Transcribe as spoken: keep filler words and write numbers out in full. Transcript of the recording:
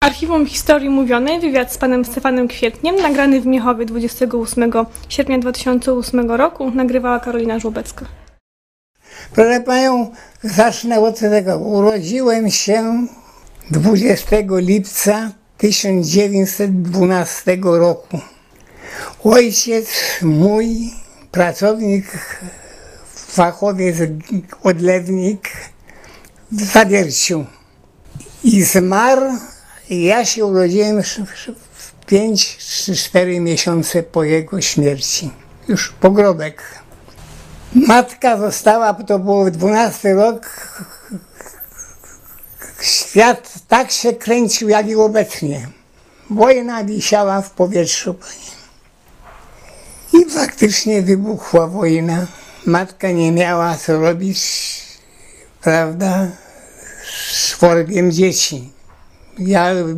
Archiwum Historii Mówionej, wywiad z panem Stefanem Kwietniem, nagrany w Miechowie dwudziestego ósmego sierpnia dwa tysiące ósmego roku, nagrywała Karolina Żłobecka. Proszę panią, zacznę od tego. Urodziłem się dwudziestego lipca tysiąc dziewięćset dwunastego roku. Ojciec mój, pracownik, fachowiec, odlewnik w Zawierciu. I zmarł, i ja się urodziłem w pięć czy cztery miesiące po jego śmierci. Już pogrobek. Matka została, to było dwunasty rok, świat tak się kręcił jak i obecnie. Wojna wisiała w powietrzu, panie. I faktycznie wybuchła wojna. Matka nie miała co robić, prawda, z czworgiem dzieci. Ja